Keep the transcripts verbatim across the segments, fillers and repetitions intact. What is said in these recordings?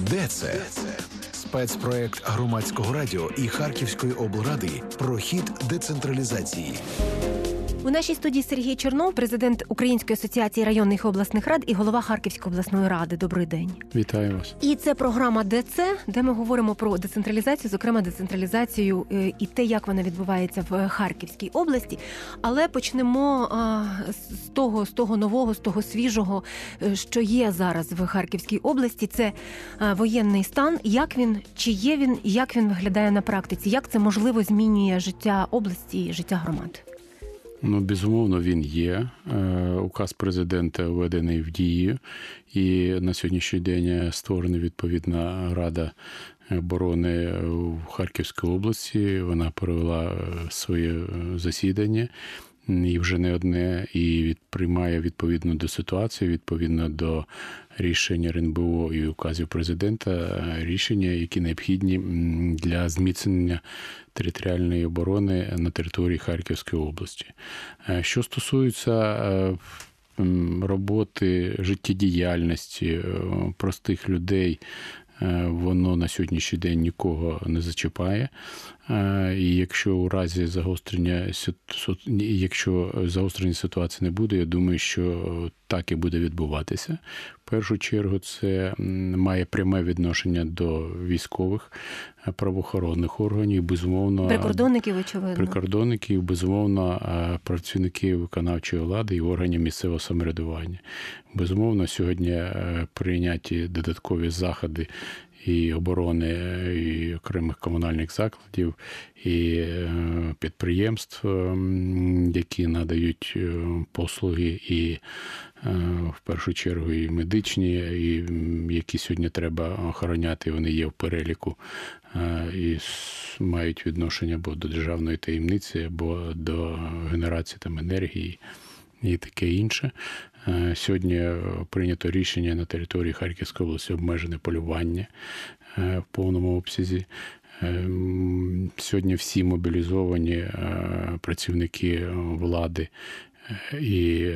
Де це? Спецпроект Громадського радіо і Харківської облради про хід децентралізації. У нашій студії Сергій Чернов, президент Української асоціації районних і обласних рад і голова Харківської обласної ради. Добрий день. Вітаю вас. І це програма «Де це?», де ми говоримо про децентралізацію, зокрема децентралізацію і те, як вона відбувається в Харківській області. Але почнемо з того, з того нового, з того свіжого, що є зараз в Харківській області. Це воєнний стан. Як він, чи є він, як він виглядає на практиці? Як це, можливо, змінює життя області і життя громад? Ну, безумовно, він є. Указ президента введений в дію, і на сьогоднішній день створена відповідна Рада оборони в Харківській області. Вона провела своє засідання, і вже не одне, і приймає відповідно до ситуації, відповідно до рішень ер ен бе о і указів президента, рішення, які необхідні для зміцнення територіальної оборони на території Харківської області. Що стосується роботи, життєдіяльності простих людей, воно на сьогоднішній день нікого не зачіпає. І якщо у разі загострення, якщо загострення ситуації не буде, я думаю, що так і буде відбуватися. В першу чергу це має пряме відношення до військових, правоохоронних органів, безумовно, прикордонників, очевидно. Прикордонників, безумовно, працівників виконавчої влади і органів місцевого самоврядування. Безумовно, сьогодні прийняті додаткові заходи і оборони, і окремих комунальних закладів, і підприємств, які надають послуги, і в першу чергу і медичні, і які сьогодні треба охороняти, вони є в переліку, і мають відношення або до державної таємниці, або до генерації там енергії і таке інше. Сьогодні прийнято рішення на території Харківської області обмежене полювання в повному обсязі. Сьогодні всі мобілізовані працівники влади, і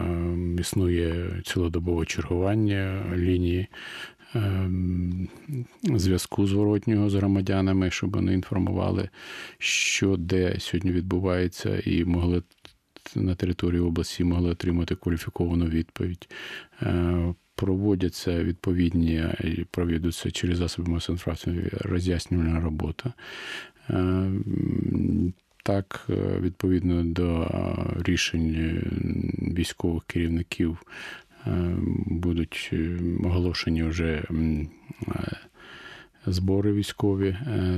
існує цілодобове чергування лінії зв'язку зворотнього з громадянами, щоб вони інформували, що де сьогодні відбувається, і могли на території області могли отримати кваліфіковану відповідь. Проводяться відповідні, проводяться через засоби масової інформації роз'яснювальна робота. Так, відповідно до рішень військових керівників будуть оголошені вже збори військові.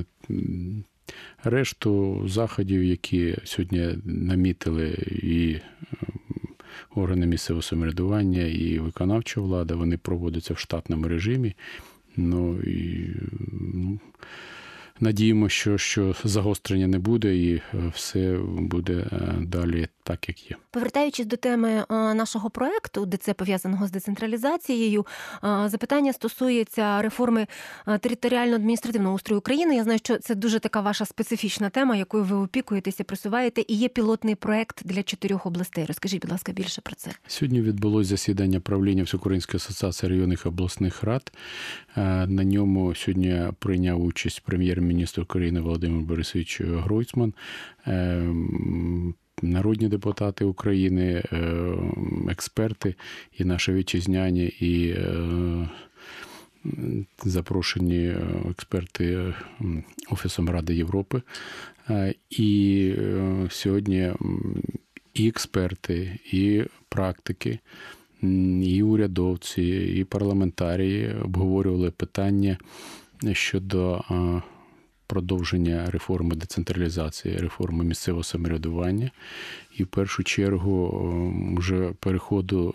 Решту заходів, які сьогодні намітили і органи місцевого самоврядування, і виконавча влада, вони проводяться в штатному режимі. Ну, і, ну, надіємо, що, що загострення не буде і все буде далі так, як є. Повертаючись до теми нашого проекту, де це пов'язаного з децентралізацією, запитання стосується реформи територіально-адміністративного устрою України. Я знаю, що це дуже така ваша специфічна тема, якою ви опікуєтеся, просуваєте, і є пілотний проект для чотирьох областей. Розкажіть, будь ласка, більше про це. Сьогодні відбулось засідання правління Всеукраїнської асоціації районних і обласних рад. На ньому сьогодні прийняв участь прем'єр-міністр України Володимир Борисович Гройсман, народні депутати України, експерти, і наші вітчизняні, і запрошені експерти Офісом Ради Європи. І сьогодні і експерти, і практики, і урядовці, і парламентарії обговорювали питання щодо продовження реформи децентралізації, реформи місцевого самоврядування і в першу чергу вже переходу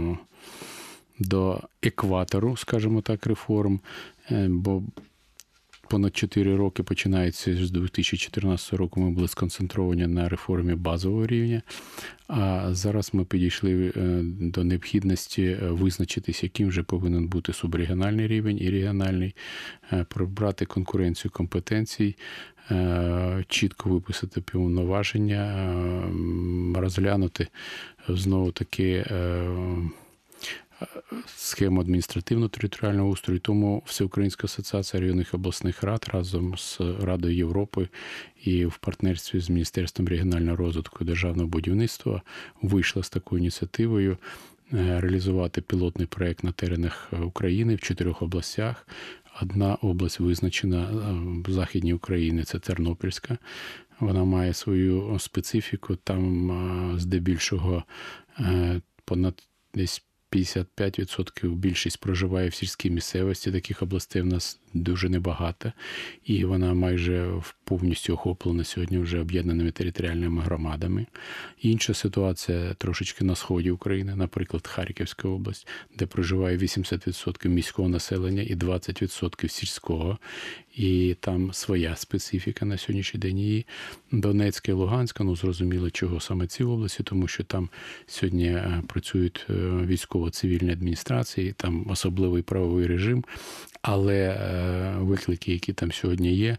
до екватору, скажімо так, реформ, бо понад чотири роки, починається з дві тисячі чотирнадцятого року, ми були сконцентровані на реформі базового рівня, а зараз ми підійшли до необхідності визначитись, яким вже повинен бути субрегіональний рівень і регіональний, прибрати конкуренцію компетенцій, чітко виписати повноваження, розглянути знову таки схему адміністративно-територіального устрою. Тому Всеукраїнська асоціація районних обласних рад разом з Радою Європи і в партнерстві з Міністерством регіонального розвитку і державного будівництва вийшла з такою ініціативою реалізувати пілотний проєкт на теренах України в чотирьох областях. Одна область визначена в Західній Україні – це Тернопільська. Вона має свою специфіку. Там здебільшого понад десь п'ятдесят п'ять відсотків більшість проживає в сільській місцевості. Таких областей в нас дуже небагато. І вона майже повністю охоплена сьогодні вже об'єднаними територіальними громадами. Інша ситуація трошечки на сході України, наприклад, Харківська область, де проживає вісімдесят відсотків міського населення і двадцять відсотків сільського. І там своя специфіка на сьогоднішній день. І Донецька і Луганська, ну зрозуміло, чого саме ці області, тому що там сьогодні працюють військово-цивільні адміністрації, там особливий правовий режим, але виклики, які там сьогодні є,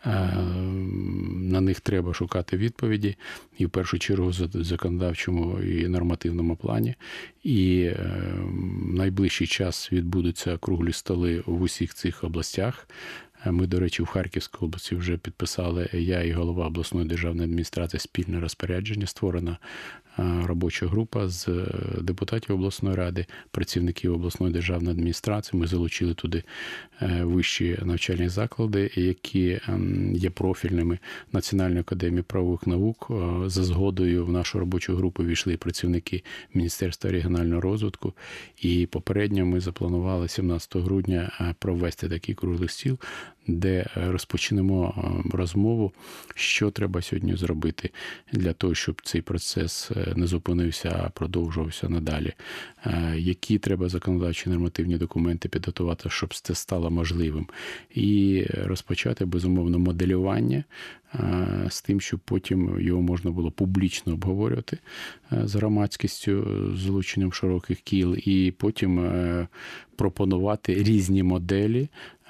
на них треба шукати відповіді, і в першу чергу в законодавчому і нормативному плані. І в найближчий час відбудуться круглі столи в усіх цих областях. Ми, до речі, в Харківській області вже підписали, я і голова обласної державної адміністрації, спільне розпорядження, створена робоча група з депутатів обласної ради, працівників обласної державної адміністрації. Ми залучили туди вищі навчальні заклади, які є профільними. Національної академії правових наук. За згодою в нашу робочу групу війшли працівники Міністерства регіонального розвитку. І попередньо ми запланували сімнадцятого грудня провести такий круглий стіл, де розпочнемо розмову, що треба сьогодні зробити для того, щоб цей процес не зупинився, а продовжувався надалі. Які треба законодавчі нормативні документи підготувати, щоб це стало можливим. І розпочати, безумовно, моделювання з тим, щоб потім його можна було публічно обговорювати з громадськістю, з залученням широких кіл, і потім пропонувати різні моделі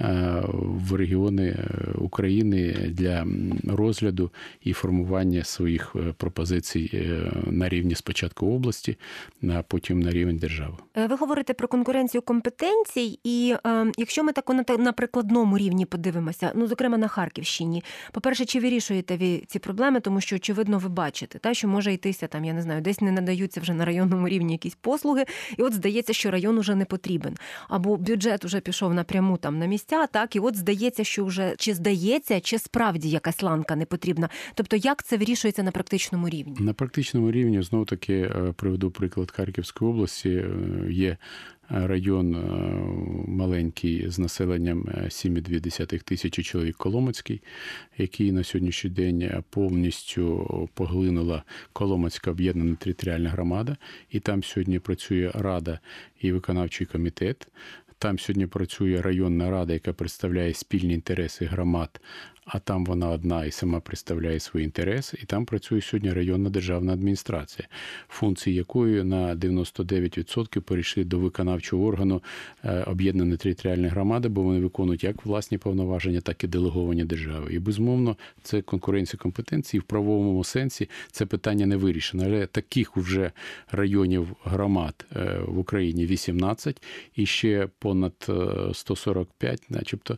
в регіони України для розгляду і формування своїх пропозицій на рівні спочатку області, а потім на рівень держави. Ви говорите про конкуренцію компетенцій, і е, якщо ми так на, на прикладному рівні подивимося, ну, зокрема на Харківщині, по-перше, чи вирішуєте ви ці проблеми, тому що, очевидно, ви бачите, та, що може йтися, там, я не знаю, десь не надаються вже на районному рівні якісь послуги, і от здається, що район уже не потрібен. Або бюджет уже пішов напряму там на місця, так, і от здається, що вже, чи здається, чи справді якась ланка не потрібна. Тобто, як це вирішується на практичному рівні? На практичному рівні, знову-таки, приведу приклад Харківської області, є район маленький з населенням сім цілих дві десятих тисячі чоловік, Коломацький, який на сьогоднішній день повністю поглинула Коломацька об'єднана територіальна громада, і там сьогодні працює рада і виконавчий комітет. Там сьогодні працює районна рада, яка представляє спільні інтереси громад, а там вона одна і сама представляє свої інтереси. І там працює сьогодні районна державна адміністрація, функції якої на дев'яносто дев'ять відсотків перейшли до виконавчого органу об'єднаної територіальної громади, бо вони виконують як власні повноваження, так і делеговані держави. І, безумовно, це конкуренція компетенції. В правовому сенсі це питання не вирішено. Але таких вже районів громад в Україні вісімнадцять, і ще понад сто сорок п'ять, начебто,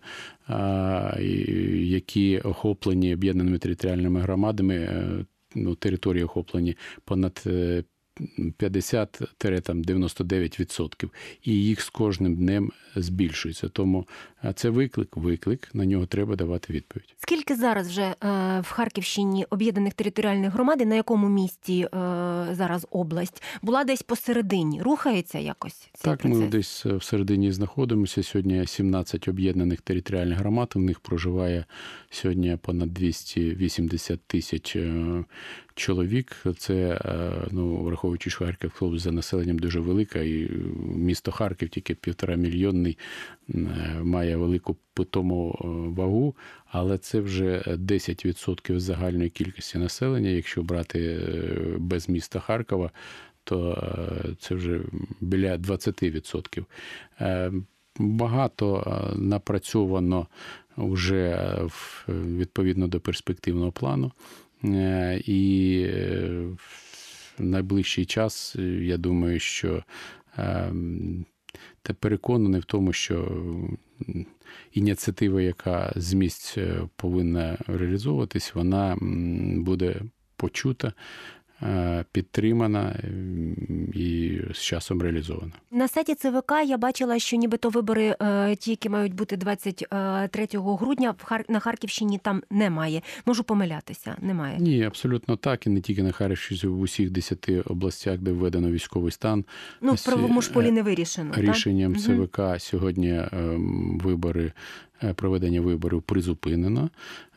які охоплені об'єднаними територіальними громадами, ну, території охоплені понад п'ятдесят - дев'яносто дев'ять відсотків, і їх з кожним днем збільшується. Тому це виклик, виклик, на нього треба давати відповідь. Скільки зараз вже е, в Харківщині об'єднаних територіальних громад, і на якому місці е, зараз область? Була десь посередині? Рухається якось цей Так, процес? ми десь всередині знаходимося. Сьогодні сімнадцять об'єднаних територіальних громад, в них проживає сьогодні понад двісті вісімдесят тисяч чоловік. Це, ну, враховуючи, що Харків за населенням дуже велика, і місто Харків тільки півтора мільйонний, має велику питому вагу, але це вже десять відсотків загальної кількості населення. Якщо брати без міста Харкова, то це вже біля двадцять відсотків. Багато напрацьовано вже відповідно до перспективного плану. І в найближчий час, я думаю, що та переконаний в тому, що ініціатива, яка з місць повинна реалізовуватись, вона буде почута, підтримана і з часом реалізована. На сайті ЦВК я бачила, що нібито вибори, ті, які мають бути двадцять третього грудня, на Харківщині там немає. Можу помилятися, немає? Ні, абсолютно так. І не тільки на Харківщині, в усіх десяти областях, де введено військовий стан. Ну, в правовому ж полі не вирішено. Рішенням так? ЦВК сьогодні вибори, проведення виборів призупинено.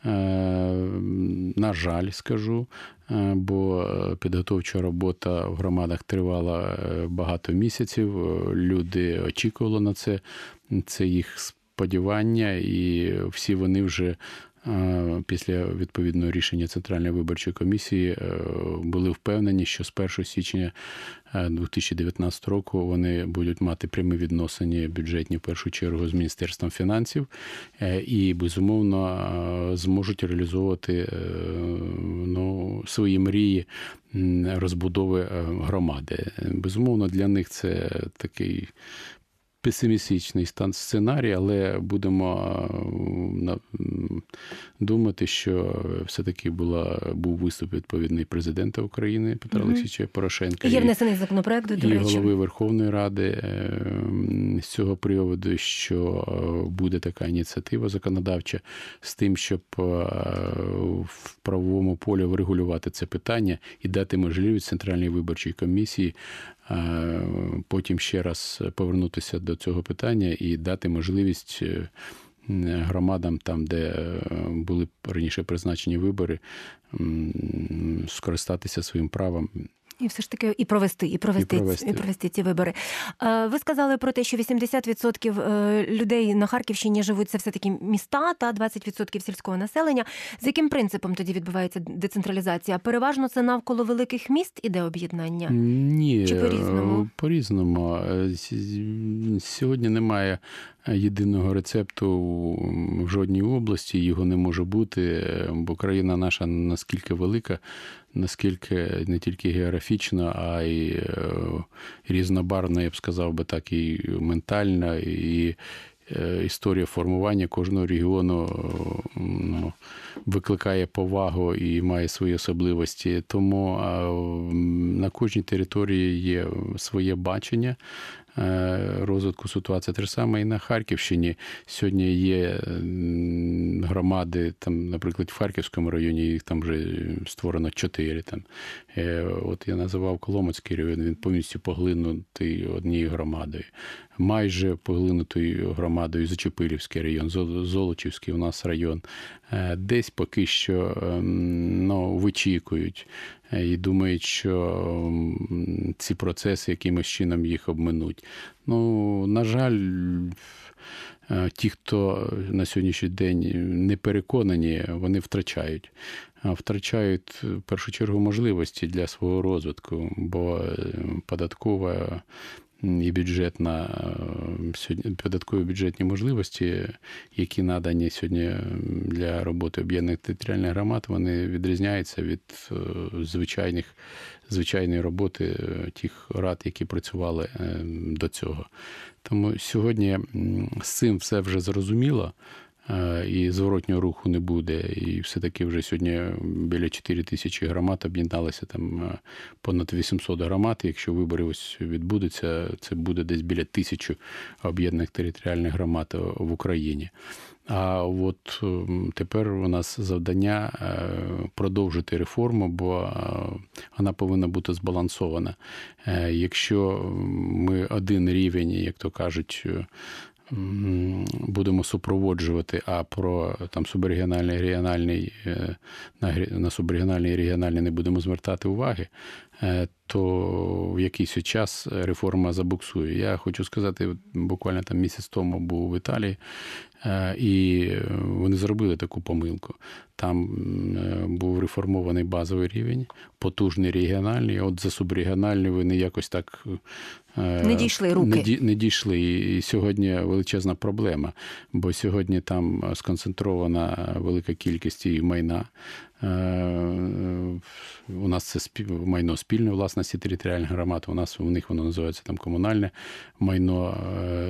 На жаль, скажу, бо підготовча робота в громадах тривала багато місяців. Люди очікували на це, це їх сподівання, і всі вони вже після відповідного рішення Центральної виборчої комісії були впевнені, що з першого січня дві тисячі дев'ятнадцятого року вони будуть мати прямі відносини бюджетні, в першу чергу, з Міністерством фінансів і, безумовно, зможуть реалізовувати ну, свої мрії розбудови громади. Безумовно, для них це такий песимістичний стан сценарій, але будемо думати, що все-таки була, був виступ відповідний президента України Петра угу. Олексійовича Порошенка. Є внесений законопроект, до речі. І голови Верховної Ради з цього приводу, що буде така ініціатива законодавча з тим, щоб в правовому полі врегулювати це питання і дати можливість Центральній виборчій комісії потім ще раз повернутися до цього питання і дати можливість громадам, там, де були раніше призначені вибори, скористатися своїм правом. І все ж таки і провести, і провести, і провести. І провести ці вибори. Ви сказали про те, що вісімдесят відсотків людей на Харківщині живуть, це все-таки міста, та двадцять відсотків сільського населення. З яким принципом тоді відбувається децентралізація? Переважно це навколо великих міст іде об'єднання? Ні, чи по-різному? По-різному. Сьогодні немає єдиного рецепту в жодній області, його не може бути, бо країна наша наскільки велика, наскільки не тільки географічна, а й різнобарвна, я б сказав би так, і ментальна, і історія формування кожного регіону ну, викликає повагу і має свої особливості. Тому на кожній території є своє бачення розвитку ситуації. Те ж саме і на Харківщині. Сьогодні є громади, там, наприклад, в Харківському районі, їх там вже створено чотири. Там. От я називав Коломацький район, він повністю поглинутий однією громадою. Майже поглинутий громадою Зачепилівський район, Золочівський у нас район. Десь поки що ну, вичікують і думають, що ці процеси якимось чином їх обминуть. Ну, на жаль, ті, хто на сьогоднішній день не переконані, вони втрачають. Втрачають, в першу чергу, можливості для свого розвитку, бо податкова і бюджетна, податкові бюджетні можливості, які надані сьогодні для роботи об'єднаних територіальних громад, вони відрізняються від звичайних, звичайної роботи тих рад, які працювали до цього. Тому сьогодні з цим все вже зрозуміло, і зворотнього руху не буде. І все-таки вже сьогодні біля чотири тисячі громад об'єдналися, там понад вісімсот громад. Якщо вибори ось відбудуться, це буде десь біля тисячі об'єднаних територіальних громад в Україні. А от тепер у нас завдання продовжити реформу, бо вона повинна бути збалансована. Якщо ми один рівень, як то кажуть, будемо супроводжувати, а про там субрегіональний, регіональний, на, на субрегіональний і регіональний не будемо звертати уваги, то в якийсь час реформа забуксує. Я хочу сказати, буквально там місяць тому був в Італії, І вони зробили таку помилку. Там був реформований базовий рівень, потужний регіональний, от за субрегіональний вони якось так не дійшли руки. Не, не дійшли. І сьогодні величезна проблема, бо сьогодні там сконцентрована велика кількість і майна. У нас це майно спільної власності територіальних громад, у нас у них воно називається там комунальне майно,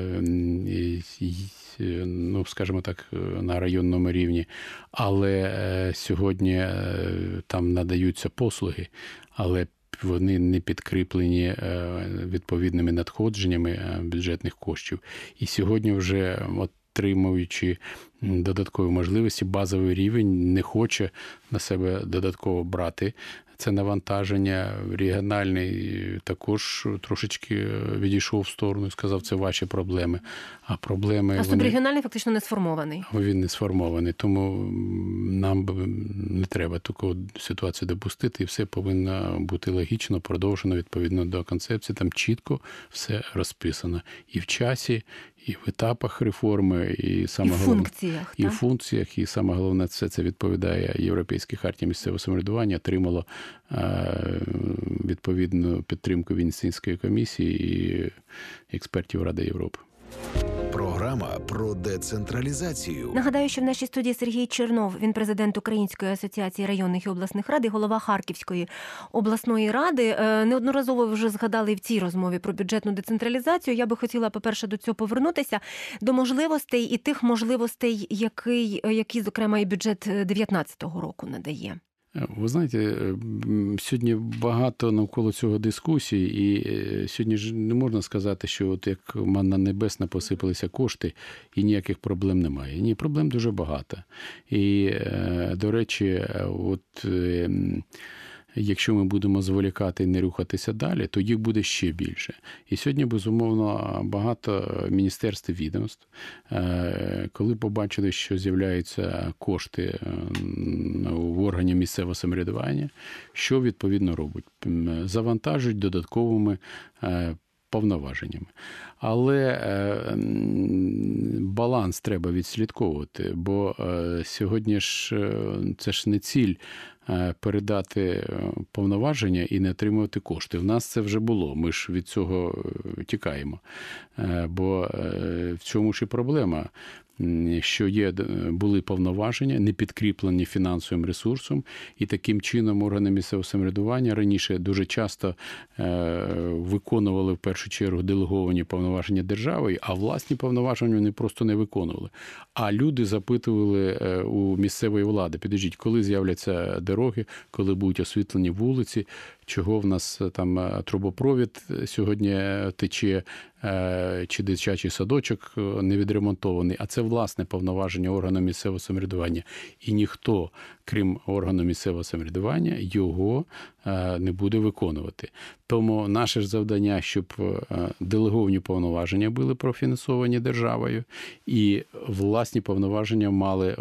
ну, скажімо так, на районному рівні. Але сьогодні там надаються послуги, але вони не підкріплені відповідними надходженнями бюджетних коштів. І сьогодні вже отримуючи додаткові можливості, базовий рівень не хоче на себе додатково брати це навантаження. Регіональний також трошечки відійшов в сторону і сказав, це ваші проблеми. А проблеми... А субрегіональний вони... фактично не сформований. Він не сформований, тому нам не треба таку ситуацію допустити, і все повинно бути логічно, продовжено відповідно до концепції. Там чітко все розписано. І в часі, і в етапах реформи, і саме і в головне, функціях. І так? в функціях, і саме головне, все це відповідає Європейській хартії місцевого самоврядування, отримало відповідну підтримку Венеційської комісії і експертів Ради Європи. Програма про децентралізацію. Нагадаю, що в нашій студії Сергій Чернов, він президент Української асоціації районних і обласних рад і голова Харківської обласної ради. Неодноразово ви вже згадали в цій розмові про бюджетну децентралізацію. Я би хотіла, по-перше, до цього повернутися, до можливостей і тих можливостей, які, які зокрема, і бюджет дев'ятнадцятого року надає. Ви знаєте, сьогодні багато навколо цього дискусій, і сьогодні ж не можна сказати, що от як манна небесна посипалися кошти і ніяких проблем немає. Ні, проблем дуже багато. І, до речі, от якщо ми будемо зволікати і не рухатися далі, то їх буде ще більше. І сьогодні, безумовно, багато міністерств і відомств, коли побачили, що з'являються кошти в органі місцевого самоврядування, що відповідно робить? Завантажують додатковими повноваженнями. Але баланс треба відслідковувати, бо сьогодні ж це ж не ціль передати повноваження і не отримувати кошти. В нас це вже було, ми ж від цього тікаємо. Бо в чому ж і проблема? Що є, були повноваження, не підкріплені фінансовим ресурсом, і таким чином органи місцевого самоврядування раніше дуже часто виконували в першу чергу делеговані повноваження держави, а власні повноваження вони просто не виконували. А люди запитували у місцевої влади, підождіть, коли з'являться дороги, коли будуть освітлені вулиці, чого в нас там трубопровід сьогодні тече, чи дитячий садочок не відремонтований, а це власне повноваження органу місцевого самоврядування. І ніхто, крім органу місцевого самоврядування, його не буде виконувати. Тому наше ж завдання, щоб делеговані повноваження були профінансовані державою, і власні повноваження мали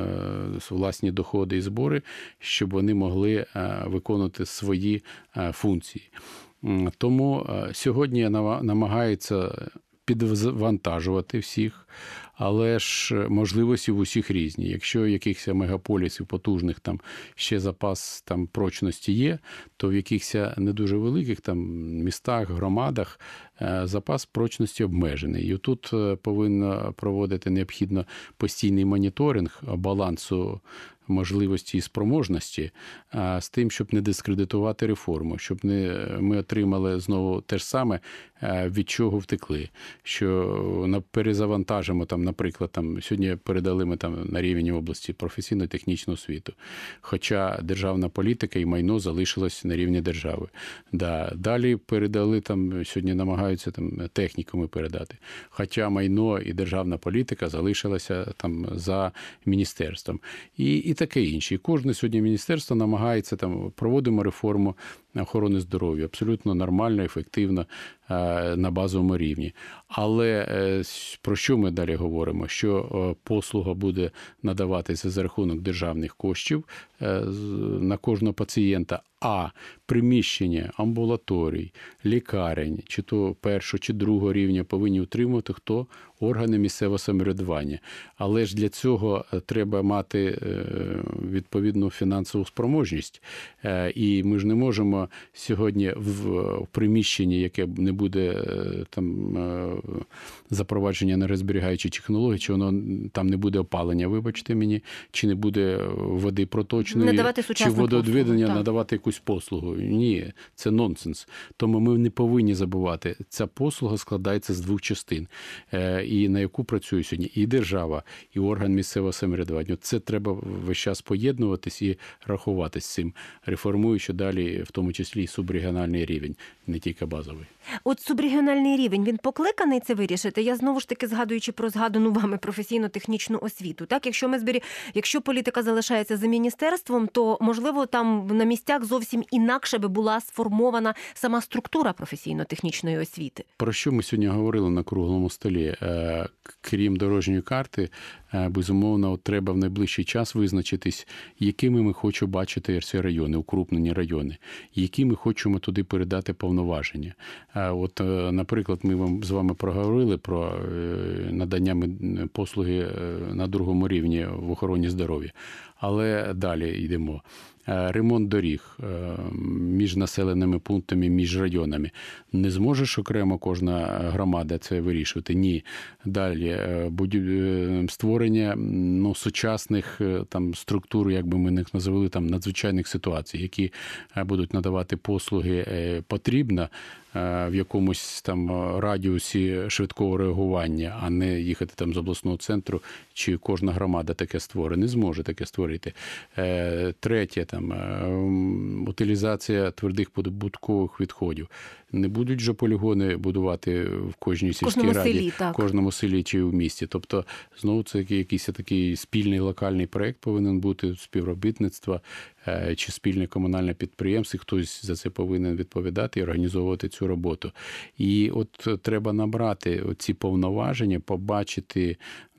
власні доходи і збори, щоб вони могли виконувати свої функції. Тому сьогодні намагаються підвантажувати всіх, але ж можливості в усіх різні. Якщо якихось мегаполісів потужних там ще запас там прочності є, то в якихось не дуже великих там містах, громадах запас прочності обмежений. І тут повинно проводити необхідно постійний моніторинг балансу можливості і спроможності, а з тим, щоб не дискредитувати реформу, щоб не ми отримали знову те ж саме, від чого втекли. Що перезавантажимо, там, наприклад, там, сьогодні передали ми там на рівні області професійно-технічну освіту, хоча державна політика і майно залишилось на рівні держави. Да. Далі передали, там, сьогодні намагаються там, технікуми передати, хоча майно і державна політика залишилася там, за міністерством. І, і таке інше. І кожне сьогодні міністерство намагається, там, проводимо реформу охорони здоров'я, абсолютно нормально, ефективно, на базовому рівні. Але про що ми далі говоримо? Що послуга буде надаватися за рахунок державних коштів на кожного пацієнта, А приміщення амбулаторій, лікарень, чи то першого, чи другого рівня повинні утримувати хто? Органи місцевого самоврядування. Але ж для цього треба мати відповідну фінансову спроможність. І ми ж не можемо сьогодні в приміщенні, яке не буде там запровадження енергозберігаючої технології, чи воно там не буде опалення, вибачте мені, чи не буде води проточної, чи водовідведення, надавати якусь послугу. Ні, це нонсенс. Тому ми не повинні забувати, ця послуга складається з двох частин. І на яку працює сьогодні і держава, і орган місцевого самоврядування. Це треба весь час поєднуватись і рахуватись з цим, реформуючи далі, в тому числі і субрегіональний рівень, не тільки базовий. От субрегіональний рівень, він покликаний це вирішити? Я знову ж таки згадуючи про згадану вами професійно-технічну освіту. Так, якщо ми збері... якщо політика залишається за міністерством, то, можливо, там на місцях зовсім інакше би була сформована сама структура професійно-технічної освіти. Про що ми сьогодні говорили на круглому столі? Крім дорожньої карти, безумовно, треба в найближчий час визначитись, якими ми хочемо бачити ці райони, укрупнені райони, які ми хочемо туди передати повноваження. От, наприклад, ми вам з вами проговорили про надання послуги на другому рівні в охороні здоров'я. Але далі йдемо. Ремонт доріг між населеними пунктами, між районами. Не зможеш окремо кожна громада це вирішувати? Ні. Далі створення ну, сучасних там, структур, як би ми їх називали, там, надзвичайних ситуацій, які будуть надавати послуги потрібно в якомусь там радіусі швидкого реагування, а не їхати там з обласного центру, чи кожна громада таке створить. Не зможе таке створити. Третє, там, утилізація твердих побутових відходів. Не будуть же полігони будувати в кожній сільській раді, селі, в кожному селі чи в місті. Тобто, знову це якийсь такий спільний локальний проєкт повинен бути, співробітництва чи спільне комунальне підприємство, і хтось за це повинен відповідати і організовувати цю роботу. І от треба набрати ці повноваження, побачити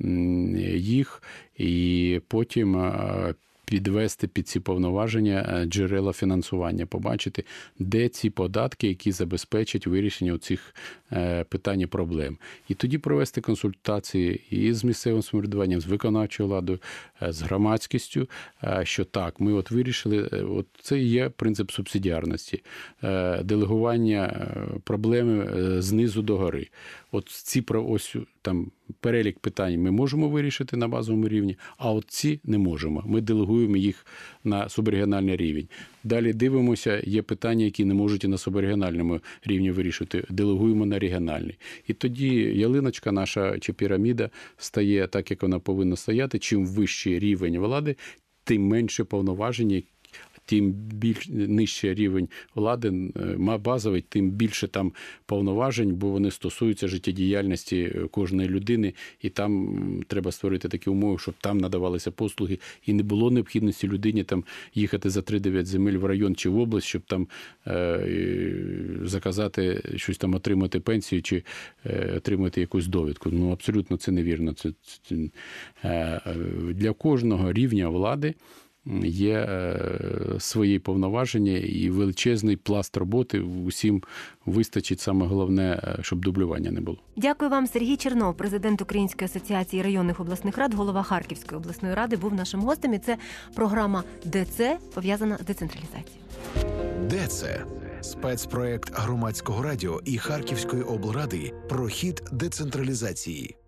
їх і потім підвести під ці повноваження джерела фінансування, побачити, де ці податки, які забезпечать вирішення цих питань і проблем. І тоді провести консультації і з місцевим самоврядуванням, з виконавчою владою, з громадськістю, що так, ми от вирішили, от це і є принцип субсидіарності, делегування проблеми знизу до гори. От ці ось там перелік питань ми можемо вирішити на базовому рівні, а от ці не можемо. Ми делегуємо їх на субрегіональний рівень. Далі дивимося, є питання, які не можуть і на субрегіональному рівні вирішити. Делегуємо на регіональний. І тоді ялиночка наша чи піраміда стає так, як вона повинна стояти. Чим вищий рівень влади, тим менше повноважень, тим більш нижчий рівень влади, базовий, тим більше там повноважень, бо вони стосуються життєдіяльності кожної людини, і там треба створити такі умови, щоб там надавалися послуги, і не було необхідності людині там їхати за три-дев'ять земель в район чи в область, щоб там е, заказати щось там, отримати пенсію чи е, отримати якусь довідку. Ну, абсолютно це невірно. Це, це, е, для кожного рівня влади є свої повноваження і величезний пласт роботи. Усім вистачить, саме головне, щоб дублювання не було. Дякую вам. Сергій Чернов, президент Української асоціації районних обласних рад, голова Харківської обласної ради, був нашим гостем. І це програма «ДЦ», пов'язана з децентралізацією. ДЦ – спецпроєкт Громадського радіо і Харківської облради про хід децентралізації.